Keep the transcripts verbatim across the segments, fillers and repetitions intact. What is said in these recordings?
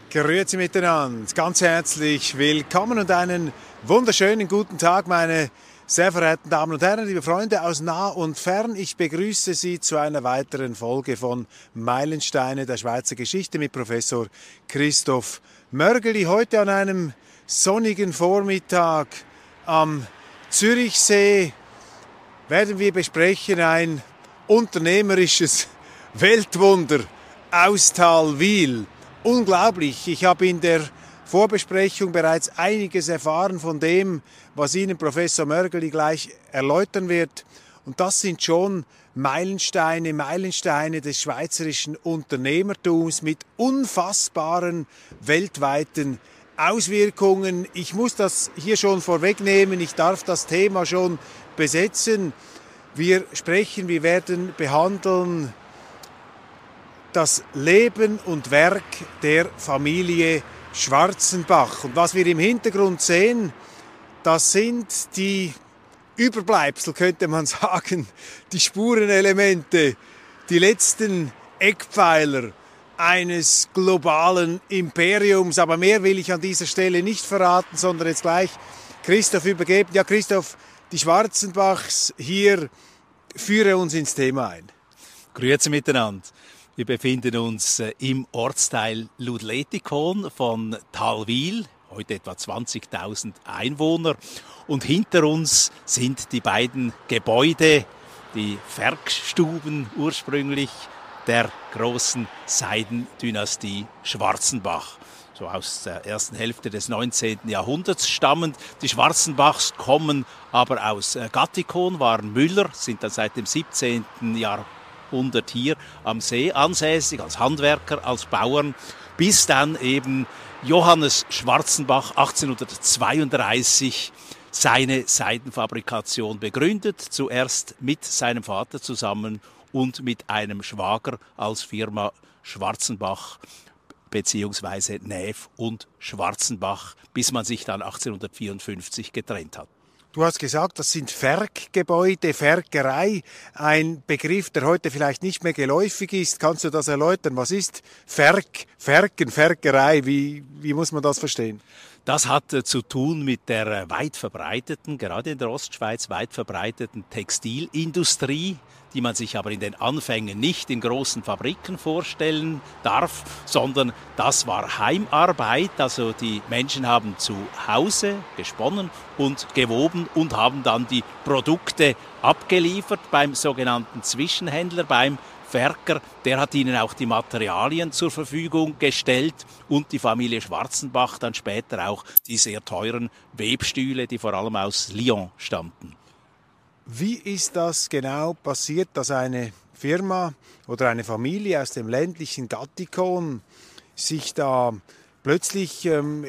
Grüezi miteinander, ganz herzlich willkommen und einen wunderschönen guten Tag, meine sehr verehrten Damen und Herren, liebe Freunde aus nah und fern. Ich begrüße Sie zu einer weiteren Folge von Meilensteine der Schweizer Geschichte mit Professor Christoph Mörgeli. Heute an einem sonnigen Vormittag am Zürichsee werden wir besprechen ein unternehmerisches Weltwunder, Austalwil. Unglaublich, ich habe in der Vorbesprechung bereits einiges erfahren von dem, was Ihnen Professor Mörgeli gleich erläutern wird. Und das sind schon Meilensteine, Meilensteine des schweizerischen Unternehmertums mit unfassbaren weltweiten Auswirkungen. Ich muss das hier schon vorwegnehmen, ich darf das Thema schon besetzen. Wir sprechen, wir werden behandeln das Leben und Werk der Familie Schwarzenbach. Und was wir im Hintergrund sehen, das sind die Überbleibsel, könnte man sagen, die Spurenelemente, die letzten Eckpfeiler eines globalen Imperiums. Aber mehr will ich an dieser Stelle nicht verraten, sondern jetzt gleich Christoph übergeben. Ja, Christoph, die Schwarzenbachs hier, führe uns ins Thema ein. Grüezi miteinander. Wir befinden uns im Ortsteil Ludletikon von Talwil, heute etwa zwanzigtausend Einwohner. Und hinter uns sind die beiden Gebäude, die Werkstuben ursprünglich der großen Seidendynastie Schwarzenbach. So aus der ersten Hälfte des neunzehnten Jahrhunderts stammend. Die Schwarzenbachs kommen aber aus Gattikon, waren Müller, sind dann seit dem siebzehnten Jahrhundert hier am See ansässig, als Handwerker, als Bauern, bis dann eben Johannes Schwarzenbach achtzehnhundertzweiunddreißig seine Seidenfabrikation begründet, zuerst mit seinem Vater zusammen und mit einem Schwager als Firma Schwarzenbach beziehungsweise Näf und Schwarzenbach, bis man sich dann achtzehnhundertvierundfünfzig getrennt hat. Du hast gesagt, das sind Werkgebäude, Werkerei, ein Begriff, der heute vielleicht nicht mehr geläufig ist. Kannst du das erläutern? Was ist Werk, Werken, Werkerei? Wie, wie muss man das verstehen? Das hat äh, zu tun mit der äh, weit verbreiteten, gerade in der Ostschweiz, weit verbreiteten Textilindustrie, die man sich aber in den Anfängen nicht in großen Fabriken vorstellen darf, sondern das war Heimarbeit. Also die Menschen haben zu Hause gesponnen und gewoben und haben dann die Produkte abgeliefert beim sogenannten Zwischenhändler, beim Werker. Der hat ihnen auch die Materialien zur Verfügung gestellt und die Familie Schwarzenbach dann später auch die sehr teuren Webstühle, die vor allem aus Lyon stammten. Wie ist das genau passiert, dass eine Firma oder eine Familie aus dem ländlichen Gattikon sich da plötzlich ähm,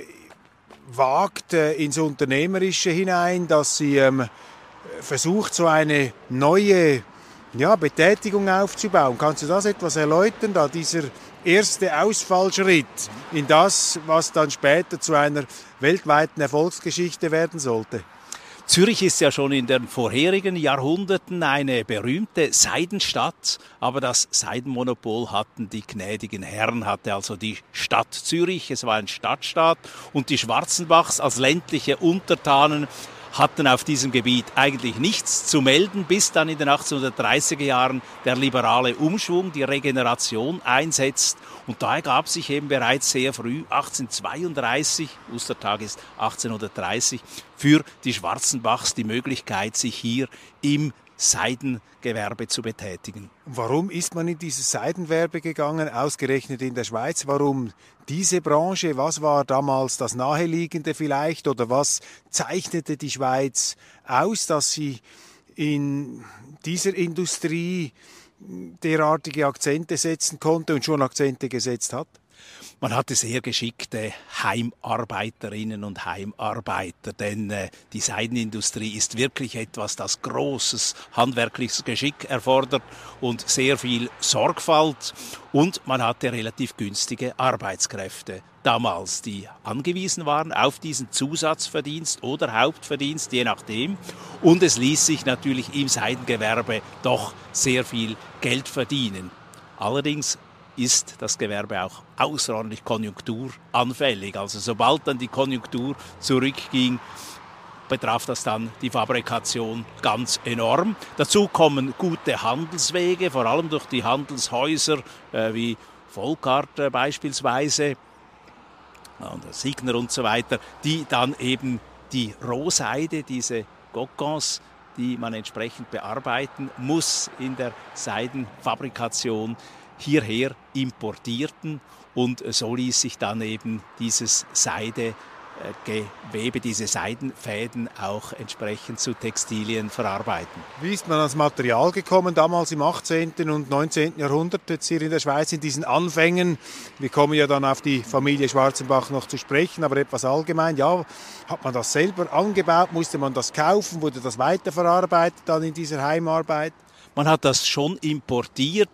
wagt äh, ins Unternehmerische hinein, dass sie ähm, versucht, so eine neue ja, Betätigung aufzubauen? Kannst du das etwas erläutern, da dieser erste Ausfallschritt in das, was dann später zu einer weltweiten Erfolgsgeschichte werden sollte? Zürich ist ja schon in den vorherigen Jahrhunderten eine berühmte Seidenstadt, aber das Seidenmonopol hatten die gnädigen Herren, hatte also die Stadt Zürich, es war ein Stadtstaat und die Schwarzenbachs als ländliche Untertanen hatten auf diesem Gebiet eigentlich nichts zu melden, bis dann in den achtzehnhundertdreißiger Jahren der liberale Umschwung, die Regeneration einsetzt. Und da ergab sich eben bereits sehr früh, achtzehnhundertzweiunddreißig, Ostertag ist achtzehnhundertdreißig, für die Schwarzenbachs die Möglichkeit, sich hier im Seidengewerbe zu betätigen. Warum ist man in dieses Seidenwerbe gegangen, ausgerechnet in der Schweiz? Warum diese Branche? Was war damals das Naheliegende vielleicht? Oder was zeichnete die Schweiz aus, dass sie in dieser Industrie derartige Akzente setzen konnte und schon Akzente gesetzt hat? Man hatte sehr geschickte Heimarbeiterinnen und Heimarbeiter, denn äh, die Seidenindustrie ist wirklich etwas, das großes handwerkliches Geschick erfordert und sehr viel Sorgfalt. Und man hatte relativ günstige Arbeitskräfte damals, die angewiesen waren auf diesen Zusatzverdienst oder Hauptverdienst, je nachdem. Und es ließ sich natürlich im Seidengewerbe doch sehr viel Geld verdienen. Allerdings ist das Gewerbe auch außerordentlich konjunkturanfällig. Also sobald dann die Konjunktur zurückging, betraf das dann die Fabrikation ganz enorm. Dazu kommen gute Handelswege, vor allem durch die Handelshäuser äh, wie Volkart äh, beispielsweise und Signer und so weiter, die dann eben die Rohseide, diese Kokons, die man entsprechend bearbeiten muss in der Seidenfabrikation, hierher importierten, und so ließ sich dann eben dieses Seide Gewebe, diese Seidenfäden auch entsprechend zu Textilien verarbeiten. Wie ist man ans Material gekommen, damals im achtzehnten und neunzehnten Jahrhundert, jetzt hier in der Schweiz, in diesen Anfängen? Wir kommen ja dann auf die Familie Schwarzenbach noch zu sprechen, aber etwas allgemein. Ja, hat man das selber angebaut? Musste man das kaufen? Wurde das weiterverarbeitet dann in dieser Heimarbeit? Man hat das schon importiert.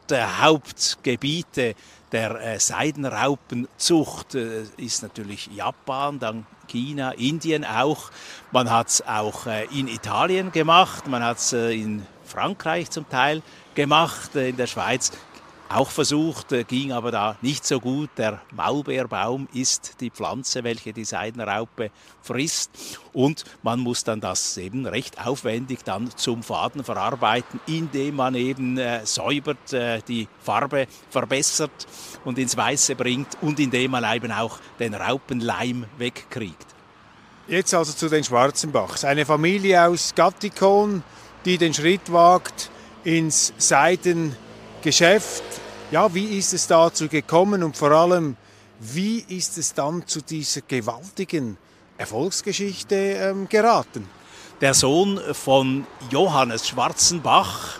Hauptgebiete der äh, Seidenraupenzucht äh, ist natürlich Japan, dann China, Indien auch. Man hat es auch äh, in Italien gemacht, man hat es äh, in Frankreich zum Teil gemacht, äh, in der Schweiz auch versucht, äh, ging aber da nicht so gut. Der Maulbeerbaum ist die Pflanze, welche die Seidenraupe frisst, und man muss dann das eben recht aufwendig dann zum Faden verarbeiten, indem man eben äh, säubert, äh, die Farbe verbessert und ins Weiße bringt, und indem man eben auch den Raupenleim wegkriegt. Jetzt also zu den Schwarzenbachs. Eine Familie aus Gattikon, die den Schritt wagt ins Seidengeschäft. Ja, wie ist es dazu gekommen und vor allem, wie ist es dann zu dieser gewaltigen Erfolgsgeschichte ähm, geraten? Der Sohn von Johannes Schwarzenbach,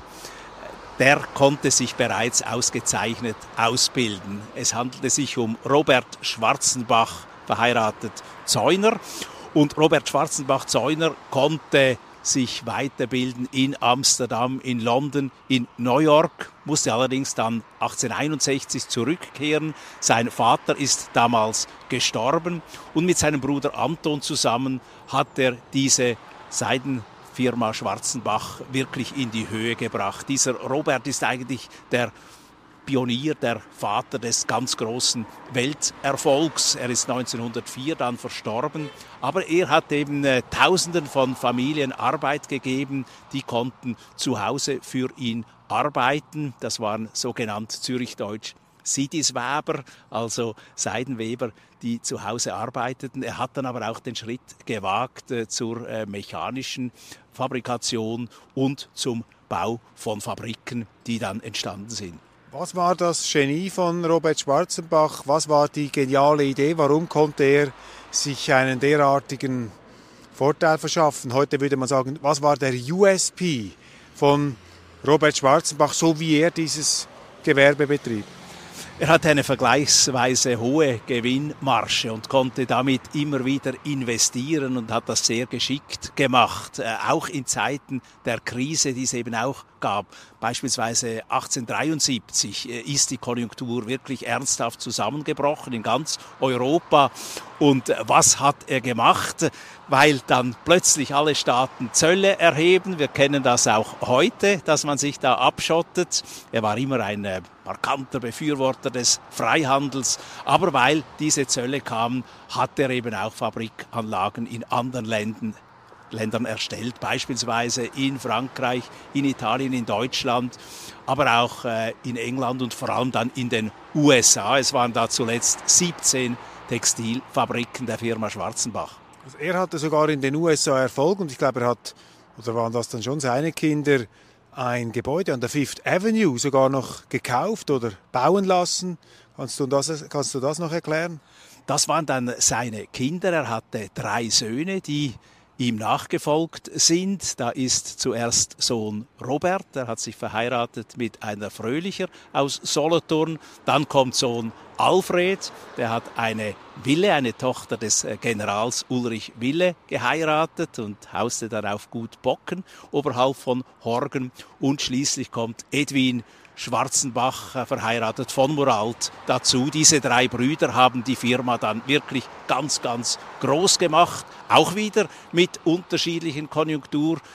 der konnte sich bereits ausgezeichnet ausbilden. Es handelte sich um Robert Schwarzenbach, verheiratet Zeuner. Und Robert Schwarzenbach-Zeuner konnte sich weiterbilden in Amsterdam, in London, in New York, musste allerdings dann achtzehnhunderteinundsechzig zurückkehren. Sein Vater ist damals gestorben, und mit seinem Bruder Anton zusammen hat er diese Seidenfirma Schwarzenbach wirklich in die Höhe gebracht. Dieser Robert ist eigentlich der Pionier, der Vater des ganz großen Welterfolgs. Er ist neunzehnhundertvier dann verstorben, aber er hat eben äh, Tausenden von Familien Arbeit gegeben, die konnten zu Hause für ihn arbeiten. Das waren sogenannt zürichdeutsch Sidisweber, also Seidenweber, die zu Hause arbeiteten. Er hat dann aber auch den Schritt gewagt äh, zur äh, mechanischen Fabrikation und zum Bau von Fabriken, die dann entstanden sind. Was war das Genie von Robert Schwarzenbach? Was war die geniale Idee? Warum konnte er sich einen derartigen Vorteil verschaffen? Heute würde man sagen, was war der U S P von Robert Schwarzenbach, so wie er dieses Gewerbe betrieb? Er hatte eine vergleichsweise hohe Gewinnmarge und konnte damit immer wieder investieren und hat das sehr geschickt gemacht, äh, auch in Zeiten der Krise, die es eben auch gab. Beispielsweise achtzehnhundertdreiundsiebzig äh, ist die Konjunktur wirklich ernsthaft zusammengebrochen in ganz Europa. Und äh, was hat er gemacht? Weil dann plötzlich alle Staaten Zölle erheben. Wir kennen das auch heute, dass man sich da abschottet. Er war immer ein äh, markanter Befürworter des Freihandels. Aber weil diese Zölle kamen, hat er eben auch Fabrikanlagen in anderen Ländern, Ländern erstellt. Beispielsweise in Frankreich, in Italien, in Deutschland, aber auch äh, in England und vor allem dann in den U S A. Es waren da zuletzt siebzehn Textilfabriken der Firma Schwarzenbach. Also er hatte sogar in den U S A Erfolg, und ich glaube, er hat, oder waren das dann schon seine Kinder, ein Gebäude an der Fifth Avenue sogar noch gekauft oder bauen lassen. Kannst du das, kannst du das noch erklären? Das waren dann seine Kinder. Er hatte drei Söhne, die ihm nachgefolgt sind. Da ist zuerst Sohn Robert, der hat sich verheiratet mit einer Fröhlicher aus Solothurn. Dann kommt Sohn Alfred, der hat eine Wille, eine Tochter des Generals Ulrich Wille, geheiratet und hauste dann auf Gut Bocken oberhalb von Horgen. Und schließlich kommt Edwin Schwarzenbach, verheiratet von Muralt, dazu. Diese drei Brüder haben die Firma dann wirklich ganz, ganz groß gemacht. Auch wieder mit unterschiedlichen Konjunkturzyklen.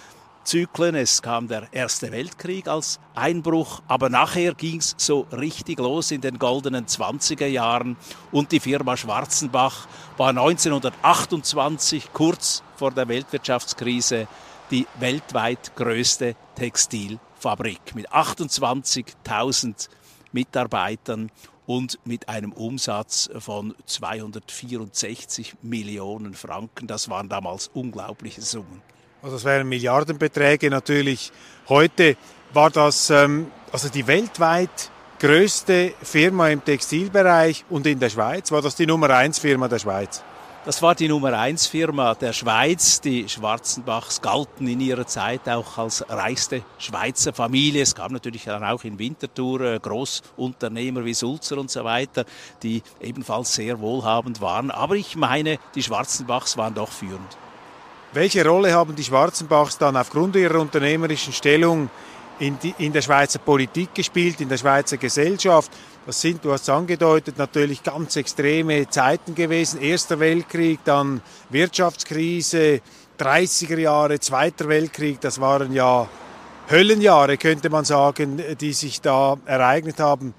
Zyklen. Es kam der Erste Weltkrieg als Einbruch, aber nachher ging es so richtig los in den goldenen zwanziger Jahren und die Firma Schwarzenbach war neunzehnhundertachtundzwanzig, kurz vor der Weltwirtschaftskrise, die weltweit größte Textilfabrik mit achtundzwanzigtausend Mitarbeitern und mit einem Umsatz von zweihundertvierundsechzig Millionen Franken. Das waren damals unglaubliche Summen. Also das wären Milliardenbeträge natürlich. Heute war das ähm, also die weltweit größte Firma im Textilbereich und in der Schweiz. War das die Nummer eins Firma der Schweiz? Das war die Nummer eins Firma der Schweiz. Die Schwarzenbachs galten in ihrer Zeit auch als reichste Schweizer Familie. Es gab natürlich dann auch in Winterthur äh, Großunternehmer wie Sulzer und so weiter, die ebenfalls sehr wohlhabend waren. Aber ich meine, die Schwarzenbachs waren doch führend. Welche Rolle haben die Schwarzenbachs dann aufgrund ihrer unternehmerischen Stellung in, die, in der Schweizer Politik gespielt, in der Schweizer Gesellschaft? Das sind, du hast es angedeutet, natürlich ganz extreme Zeiten gewesen. Erster Weltkrieg, dann Wirtschaftskrise, dreißiger Jahre, Zweiter Weltkrieg. Das waren ja Höllenjahre, könnte man sagen, die sich da ereignet haben.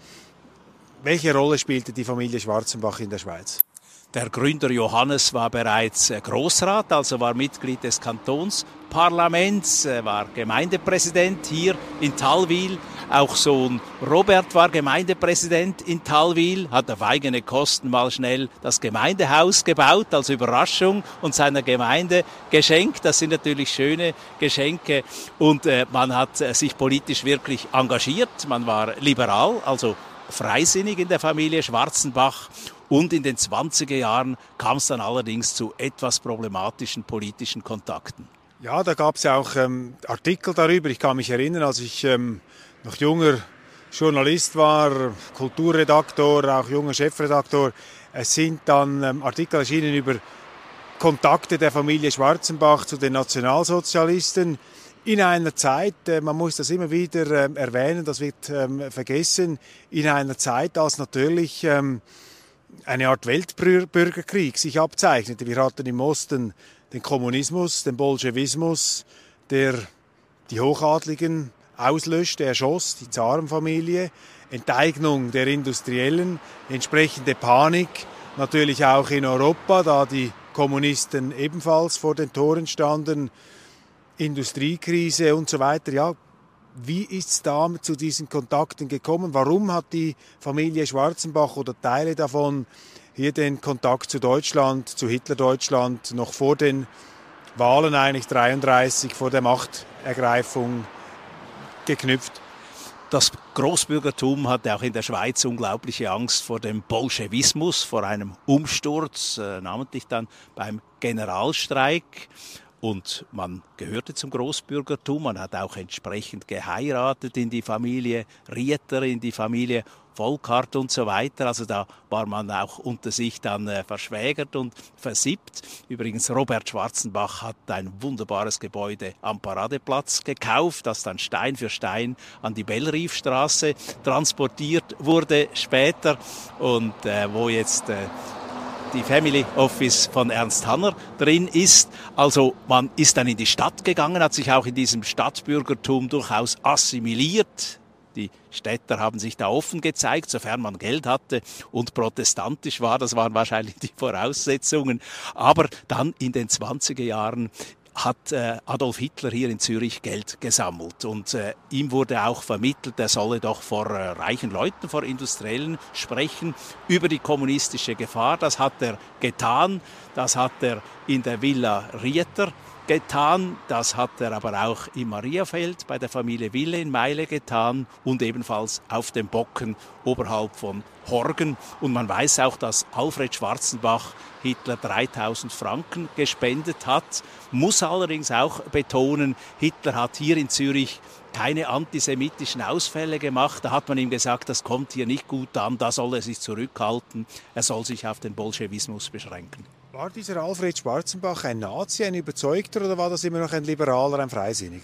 Welche Rolle spielte die Familie Schwarzenbach in der Schweiz? Der Gründer Johannes war bereits Grossrat, also war Mitglied des Kantonsparlaments, war Gemeindepräsident hier in Thalwil. Auch Sohn Robert war Gemeindepräsident in Thalwil, hat auf eigene Kosten mal schnell das Gemeindehaus gebaut als Überraschung und seiner Gemeinde geschenkt. Das sind natürlich schöne Geschenke und äh, man hat äh, sich politisch wirklich engagiert. Man war liberal, also freisinnig in der Familie Schwarzenbach. Und in den zwanziger Jahren kam es dann allerdings zu etwas problematischen politischen Kontakten. Ja, da gab es ja auch ähm, Artikel darüber. Ich kann mich erinnern, als ich ähm, noch junger Journalist war, Kulturredaktor, auch junger Chefredaktor, es sind dann ähm, Artikel erschienen über Kontakte der Familie Schwarzenbach zu den Nationalsozialisten. In einer Zeit, äh, man muss das immer wieder äh, erwähnen, das wird ähm, vergessen, in einer Zeit, als natürlich ähm, eine Art Weltbürgerkrieg sich abzeichnete. Wir hatten im Osten den Kommunismus, den Bolschewismus, der die Hochadligen auslöschte, erschoss, die Zarenfamilie, Enteignung der Industriellen, entsprechende Panik, natürlich auch in Europa, da die Kommunisten ebenfalls vor den Toren standen, Industriekrise und so weiter. Ja, wie ist es da zu diesen Kontakten gekommen? Warum hat die Familie Schwarzenbach oder Teile davon hier den Kontakt zu Deutschland, zu Hitlerdeutschland noch vor den Wahlen eigentlich dreiunddreißig, vor der Machtergreifung geknüpft? Das Großbürgertum hatte auch in der Schweiz unglaubliche Angst vor dem Bolschewismus, vor einem Umsturz, äh, namentlich dann beim Generalstreik. Und man gehörte zum Großbürgertum, man hat auch entsprechend geheiratet in die Familie Rieter, in die Familie Volkart und so weiter. Also da war man auch unter sich dann äh, verschwägert und versippt. Übrigens, Robert Schwarzenbach hat ein wunderbares Gebäude am Paradeplatz gekauft, das dann Stein für Stein an die Bellriefstraße transportiert wurde später und äh, wo jetzt äh, die Family Office von Ernst Hanner drin ist. Also man ist dann in die Stadt gegangen, hat sich auch in diesem Stadtbürgertum durchaus assimiliert. Die Städter haben sich da offen gezeigt, sofern man Geld hatte und protestantisch war. Das waren wahrscheinlich die Voraussetzungen. Aber dann in den zwanziger Jahren hat äh, Adolf Hitler hier in Zürich Geld gesammelt und äh, ihm wurde auch vermittelt, er solle doch vor äh, reichen Leuten, vor Industriellen sprechen über die kommunistische Gefahr. Das hat er getan, das hat er in der Villa Rieter getan, das hat er aber auch im Mariafeld bei der Familie Wille in Meile getan und ebenfalls auf den Bocken oberhalb von Horgen. Und man weiß auch, dass Alfred Schwarzenbach Hitler dreitausend Franken gespendet hat. Muss allerdings auch betonen, Hitler hat hier in Zürich keine antisemitischen Ausfälle gemacht. Da hat man ihm gesagt, das kommt hier nicht gut an, da soll er sich zurückhalten, er soll sich auf den Bolschewismus beschränken. War dieser Alfred Schwarzenbach ein Nazi, ein Überzeugter, oder war das immer noch ein Liberaler, ein Freisinniger?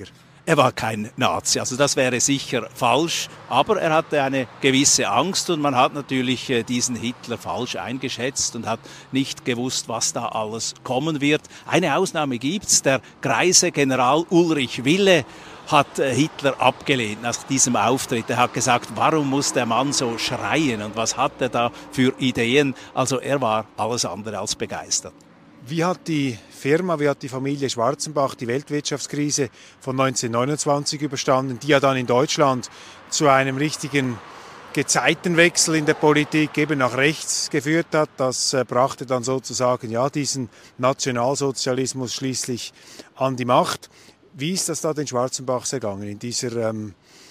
Er war kein Nazi, also das wäre sicher falsch, aber er hatte eine gewisse Angst und man hat natürlich diesen Hitler falsch eingeschätzt und hat nicht gewusst, was da alles kommen wird. Eine Ausnahme gibt's, der greise General Ulrich Wille hat Hitler abgelehnt nach diesem Auftritt. Er hat gesagt, warum muss der Mann so schreien und was hat er da für Ideen? Also er war alles andere als begeistert. Wie hat die Firma, wie hat die Familie Schwarzenbach die Weltwirtschaftskrise von neunzehnhundertneunundzwanzig überstanden, die ja dann in Deutschland zu einem richtigen Gezeitenwechsel in der Politik eben nach rechts geführt hat? Das äh, brachte dann sozusagen ja diesen Nationalsozialismus schließlich an die Macht. Wie ist das da den Schwarzenbachs ergangen in dieser ähm,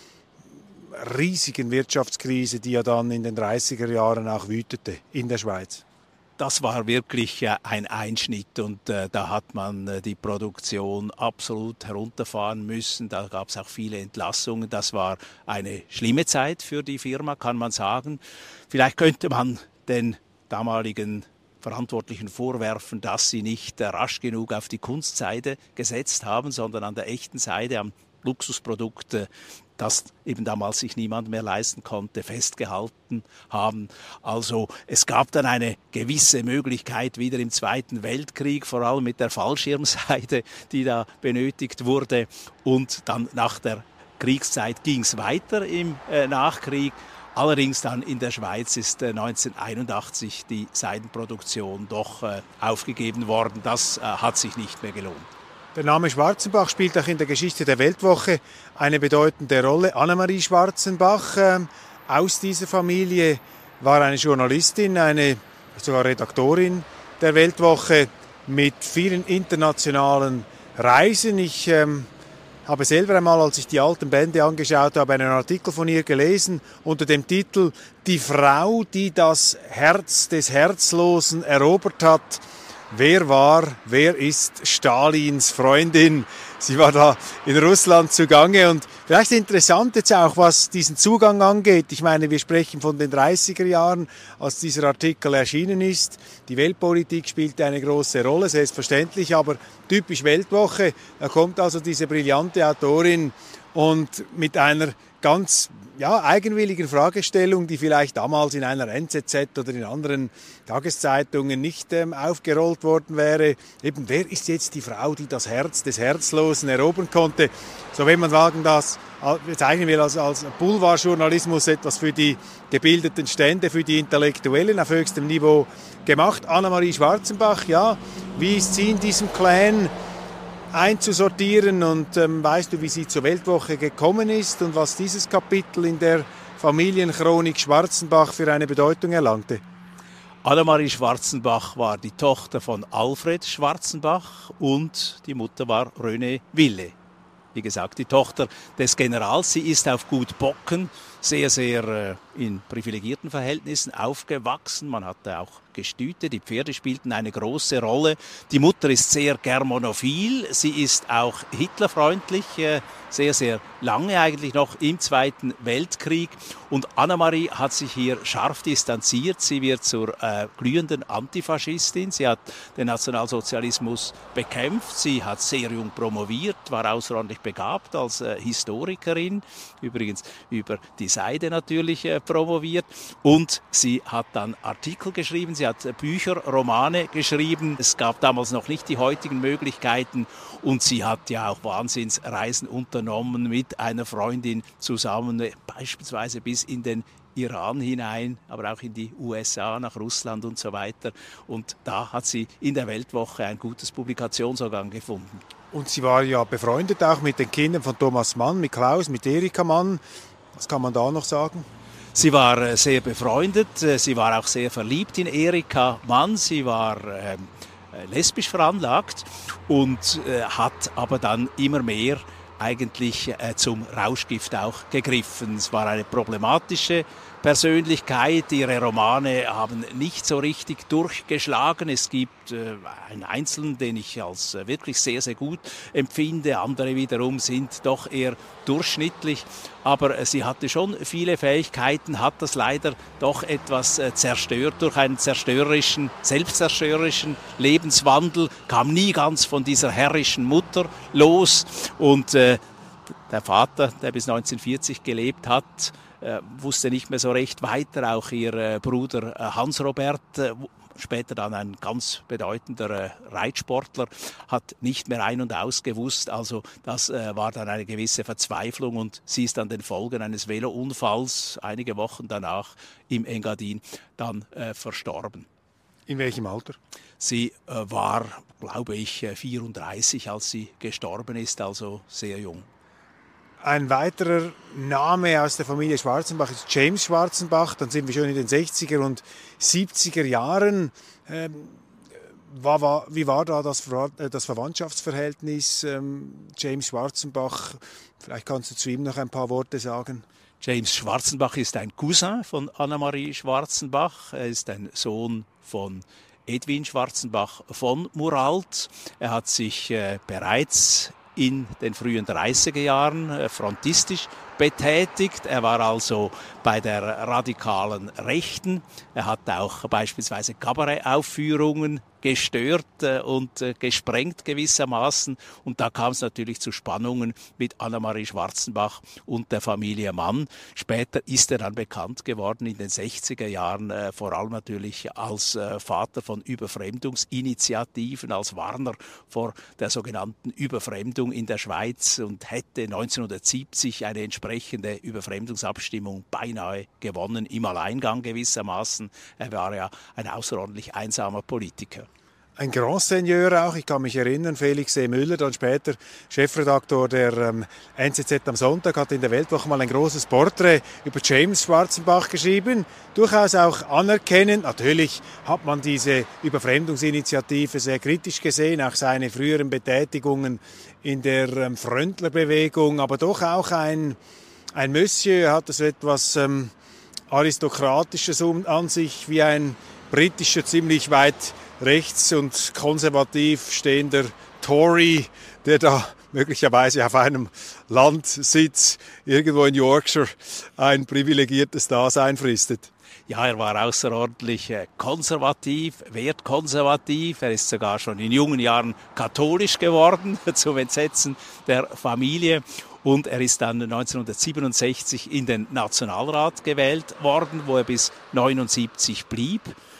riesigen Wirtschaftskrise, die ja dann in den dreißiger Jahren auch wütete in der Schweiz? Das war wirklich äh, ein Einschnitt und äh, da hat man äh, die Produktion absolut herunterfahren müssen. Da gab es auch viele Entlassungen. Das war eine schlimme Zeit für die Firma, kann man sagen. Vielleicht könnte man den damaligen Verantwortlichen vorwerfen, dass sie nicht äh, rasch genug auf die Kunstseide gesetzt haben, sondern an der echten Seite, am Luxusprodukt, äh, das eben damals sich niemand mehr leisten konnte, festgehalten haben. Also es gab dann eine gewisse Möglichkeit wieder im Zweiten Weltkrieg, vor allem mit der Fallschirmseite, die da benötigt wurde. Und dann nach der Kriegszeit ging es weiter im äh, Nachkrieg. Allerdings dann in der Schweiz ist äh, neunzehnhunderteinundachtzig die Seidenproduktion doch äh, aufgegeben worden. Das äh, hat sich nicht mehr gelohnt. Der Name Schwarzenbach spielt auch in der Geschichte der Weltwoche eine bedeutende Rolle. Annemarie Schwarzenbach äh, aus dieser Familie war eine Journalistin, eine sogar Redaktorin der Weltwoche mit vielen internationalen Reisen. Ich ähm, habe selber einmal, als ich die alten Bände angeschaut habe, einen Artikel von ihr gelesen unter dem Titel »Die Frau, die das Herz des Herzlosen erobert hat«. Wer war, wer ist Stalins Freundin? Sie war da in Russland zugange und vielleicht interessant jetzt auch, was diesen Zugang angeht. Ich meine, wir sprechen von den dreißiger Jahren, als dieser Artikel erschienen ist. Die Weltpolitik spielte eine große Rolle, selbstverständlich, aber typisch Weltwoche. Da kommt also diese brillante Autorin und mit einer ganz ja, eigenwilligen Fragestellung, die vielleicht damals in einer N Z Z oder in anderen Tageszeitungen nicht ähm, aufgerollt worden wäre. Eben, wer ist jetzt die Frau, die das Herz des Herzlosen erobern konnte? So, wenn man sagen, das bezeichnen wir als, als Boulevardjournalismus etwas für die gebildeten Stände, für die Intellektuellen auf höchstem Niveau gemacht. Annemarie Schwarzenbach, ja, wie ist sie in diesem Clan einzusortieren und ähm, weißt du, wie sie zur Weltwoche gekommen ist und was dieses Kapitel in der Familienchronik Schwarzenbach für eine Bedeutung erlangte? Annemarie Schwarzenbach war die Tochter von Alfred Schwarzenbach und die Mutter war René Wille. Wie gesagt, die Tochter des Generals. Sie ist auf Gut Bocken sehr, sehr äh, in privilegierten Verhältnissen aufgewachsen. Man hatte auch Gestüte, die Pferde spielten eine große Rolle. Die Mutter ist sehr germanophil, sie ist auch hitlerfreundlich, äh, sehr, sehr lange eigentlich noch im Zweiten Weltkrieg. Und Annemarie hat sich hier scharf distanziert. Sie wird zur äh, glühenden Antifaschistin. Sie hat den Nationalsozialismus bekämpft. Sie hat sehr jung promoviert, war außerordentlich begabt als äh, Historikerin. Übrigens über die Seide natürlich äh, promoviert. Und sie hat dann Artikel geschrieben. Sie hat äh, Bücher, Romane geschrieben. Es gab damals noch nicht die heutigen Möglichkeiten. Und sie hat ja auch Wahnsinnsreisen unternommen mit einer Freundin zusammen, beispielsweise bis in den Iran hinein, aber auch in die U S A, nach Russland und so weiter. Und da hat sie in der Weltwoche ein gutes Publikationsorgan gefunden. Und sie war ja befreundet auch mit den Kindern von Thomas Mann, mit Klaus, mit Erika Mann. Was kann man da noch sagen? Sie war sehr befreundet, sie war auch sehr verliebt in Erika Mann, sie war äh, lesbisch veranlagt und äh, hat aber dann immer mehr eigentlich äh, zum Rauschgift auch gegriffen. Es war eine problematische Persönlichkeit. Ihre Romane haben nicht so richtig durchgeschlagen. Es gibt äh, einen Einzelnen, den ich als äh, wirklich sehr, sehr gut empfinde. Andere wiederum sind doch eher durchschnittlich. Aber äh, sie hatte schon viele Fähigkeiten, hat das leider doch etwas äh, zerstört durch einen zerstörerischen, selbstzerstörerischen Lebenswandel, kam nie ganz von dieser herrischen Mutter los und äh, der Vater, der bis neunzehnhundertvierzig gelebt hat, äh, wusste nicht mehr so recht weiter. Auch ihr äh, Bruder äh, Hans Robert, äh, später dann ein ganz bedeutender äh, Reitsportler, hat nicht mehr ein- und ausgewusst. Also das äh, war dann eine gewisse Verzweiflung und sie ist an den Folgen eines Velounfalls einige Wochen danach im Engadin dann äh, verstorben. In welchem Alter? Sie äh, war, glaube ich, vierunddreißig, als sie gestorben ist, also sehr jung. Ein weiterer Name aus der Familie Schwarzenbach ist James Schwarzenbach. Dann sind wir schon in den sechziger und siebziger Jahren. Ähm, war, war, wie war da das, das Verwandtschaftsverhältnis? Ähm, James Schwarzenbach, vielleicht kannst du zu ihm noch ein paar Worte sagen. James Schwarzenbach ist ein Cousin von Annemarie Schwarzenbach. Er ist ein Sohn von Edwin Schwarzenbach von Muralt. Er hat sich äh, bereits in den frühen dreißiger Jahren äh, frontistisch betätigt. Er war also bei der radikalen Rechten. Er hat auch beispielsweise Kabarettaufführungen gestört äh, und äh, gesprengt gewissermaßen. Und da kam es natürlich zu Spannungen mit Annemarie Schwarzenbach und der Familie Mann. Später ist er dann bekannt geworden in den sechziger Jahren, äh, vor allem natürlich als äh, Vater von Überfremdungsinitiativen, als Warner vor der sogenannten Überfremdung in der Schweiz und hätte neunzehnhundertsiebzig eine entsprechende Überfremdungsabstimmung beinahe gewonnen, im Alleingang gewissermaßen. Er war ja ein außerordentlich einsamer Politiker. Ein Grand Seigneur auch, ich kann mich erinnern, Felix E. Müller, dann später Chefredaktor der ähm, N Z Z am Sonntag, hat in der Weltwoche mal ein großes Porträt über James Schwarzenbach geschrieben. Durchaus auch anerkennend. Natürlich hat man diese Überfremdungsinitiative sehr kritisch gesehen, auch seine früheren Betätigungen in der ähm, Fröntler-Bewegung, aber doch auch ein, ein Monsieur, er hatte so etwas ähm, Aristokratisches an sich, wie ein britischer, ziemlich weit rechts und konservativ stehender Tory, der da möglicherweise auf einem Landsitz irgendwo in Yorkshire ein privilegiertes Dasein fristet. Ja, er war außerordentlich konservativ, wertkonservativ. Er ist sogar schon in jungen Jahren katholisch geworden, zum Entsetzen der Familie. Und er ist dann neunzehnhundertsiebenundsechzig in den Nationalrat gewählt worden, wo er bis neunundsiebzig blieb.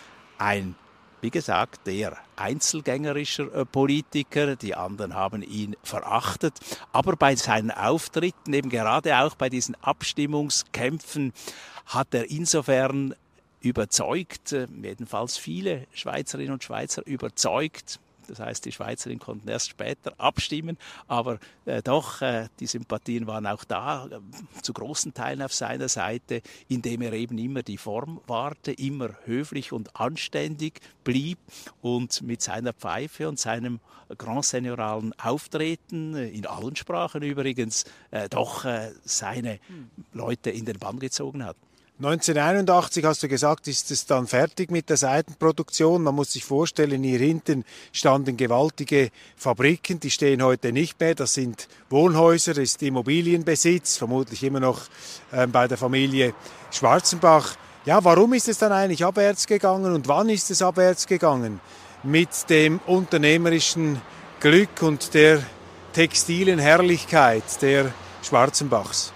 Ein Wie gesagt, der einzelgängerischer Politiker, die anderen haben ihn verachtet. Aber bei seinen Auftritten, eben gerade auch bei diesen Abstimmungskämpfen, hat er insofern überzeugt, jedenfalls viele Schweizerinnen und Schweizer überzeugt. Das heißt, die Schweizerinnen konnten erst später abstimmen, aber äh, doch, äh, die Sympathien waren auch da, äh, zu großen Teilen auf seiner Seite, indem er eben immer die Form wahrte, immer höflich und anständig blieb und mit seiner Pfeife und seinem grand seigneuralen Auftreten, äh, in allen Sprachen übrigens, äh, doch äh, seine Leute in den Bann gezogen hat. neunzehnhunderteinundachtzig, hast du gesagt, ist es dann fertig mit der Seitenproduktion. Man muss sich vorstellen, hier hinten standen gewaltige Fabriken, die stehen heute nicht mehr. Das sind Wohnhäuser, das ist Immobilienbesitz, vermutlich immer noch äh, bei der Familie Schwarzenbach. Ja, warum ist es dann eigentlich abwärts gegangen und wann ist es abwärts gegangen? Mit dem unternehmerischen Glück und der textilen Herrlichkeit der Schwarzenbachs.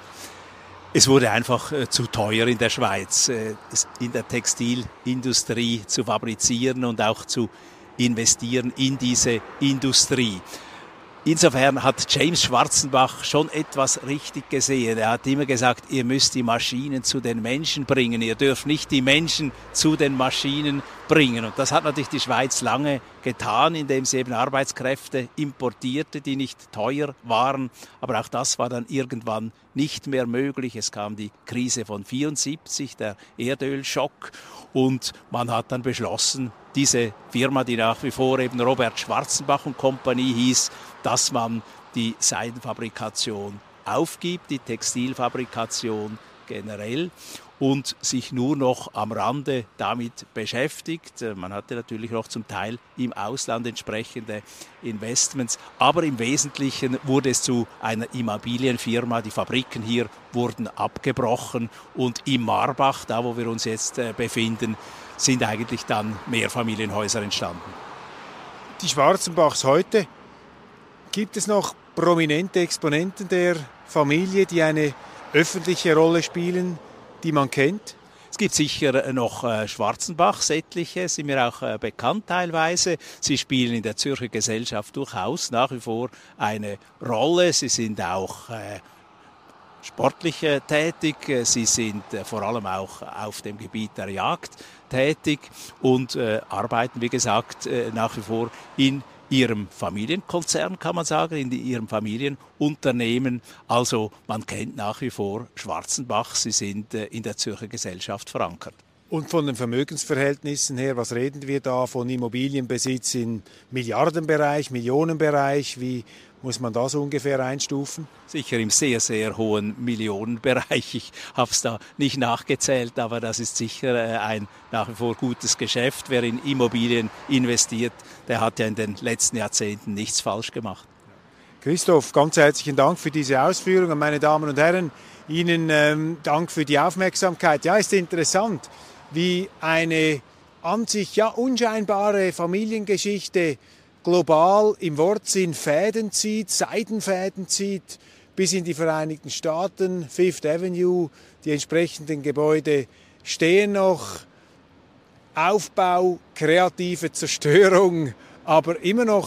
Es wurde einfach äh, zu teuer in der Schweiz, äh, in der Textilindustrie zu fabrizieren und auch zu investieren in diese Industrie. Insofern hat James Schwarzenbach schon etwas richtig gesehen. Er hat immer gesagt, ihr müsst die Maschinen zu den Menschen bringen. Ihr dürft nicht die Menschen zu den Maschinen bringen. Und das hat natürlich die Schweiz lange getan, indem sie eben Arbeitskräfte importierte, die nicht teuer waren. Aber auch das war dann irgendwann nicht mehr möglich. Es kam die Krise von vierundsiebzig, der Erdölschock. Und man hat dann beschlossen, diese Firma, die nach wie vor eben Robert Schwarzenbach und Kompanie hieß, dass man die Seidenfabrikation aufgibt, die Textilfabrikation generell und sich nur noch am Rande damit beschäftigt. Man hatte natürlich noch zum Teil im Ausland entsprechende Investments, aber im Wesentlichen wurde es zu einer Immobilienfirma. Die Fabriken hier wurden abgebrochen und im Marbach, da wo wir uns jetzt befinden, sind eigentlich dann Mehrfamilienhäuser entstanden. Die Schwarzenbachs heute, gibt es noch prominente Exponenten der Familie, die eine öffentliche Rolle spielen, die man kennt? Es gibt sicher noch äh, Schwarzenbachs, etliche, sind mir auch äh, bekannt teilweise. Sie spielen in der Zürcher Gesellschaft durchaus nach wie vor eine Rolle. Sie sind auch äh, sportlich äh, tätig, sie sind äh, vor allem auch auf dem Gebiet der Jagd tätig und äh, arbeiten, wie gesagt, äh, nach wie vor in ihrem Familienkonzern, kann man sagen, in ihrem Familienunternehmen. Also man kennt nach wie vor Schwarzenbach, sie sind äh, in der Zürcher Gesellschaft verankert. Und von den Vermögensverhältnissen her, was reden wir da von Immobilienbesitz im Milliardenbereich, Millionenbereich? Wie muss man das ungefähr einstufen? Sicher im sehr, sehr hohen Millionenbereich. Ich habe es da nicht nachgezählt, aber das ist sicher ein nach wie vor gutes Geschäft. Wer in Immobilien investiert, der hat ja in den letzten Jahrzehnten nichts falsch gemacht. Christoph, ganz herzlichen Dank für diese Ausführungen. Meine Damen und Herren, Ihnen ähm, Dank für die Aufmerksamkeit. Ja, ist interessant, wie eine an sich ja unscheinbare Familiengeschichte global im Wortsinn Fäden zieht, Seidenfäden zieht, bis in die Vereinigten Staaten, Fifth Avenue, die entsprechenden Gebäude stehen noch, Aufbau, kreative Zerstörung, aber immer noch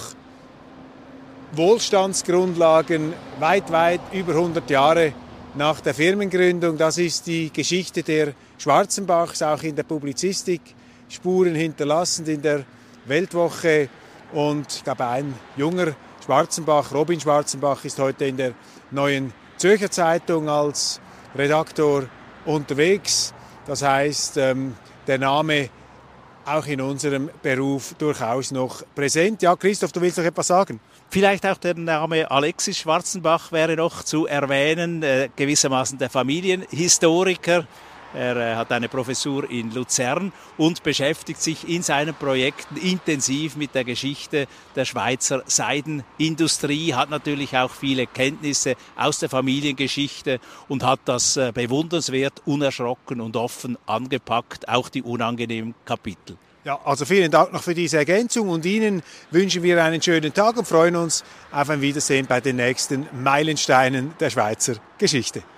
Wohlstandsgrundlagen weit, weit über hundert Jahre nach der Firmengründung. Das ist die Geschichte der Schwarzenbachs, auch in der Publizistik, Spuren hinterlassend in der Weltwoche. Und ich glaube, ein junger Schwarzenbach, Robin Schwarzenbach, ist heute in der Neuen Zürcher Zeitung als Redaktor unterwegs. Das heißt, ähm, der Name auch in unserem Beruf durchaus noch präsent. Ja, Christoph, du willst noch etwas sagen? Vielleicht auch der Name Alexis Schwarzenbach wäre noch zu erwähnen, äh, gewissermaßen der Familienhistoriker. Er äh, hat eine Professur in Luzern und beschäftigt sich in seinen Projekten intensiv mit der Geschichte der Schweizer Seidenindustrie, hat natürlich auch viele Kenntnisse aus der Familiengeschichte und hat das äh, bewundernswert, unerschrocken und offen angepackt, auch die unangenehmen Kapitel. Ja, also vielen Dank noch für diese Ergänzung und Ihnen wünschen wir einen schönen Tag und freuen uns auf ein Wiedersehen bei den nächsten Meilensteinen der Schweizer Geschichte.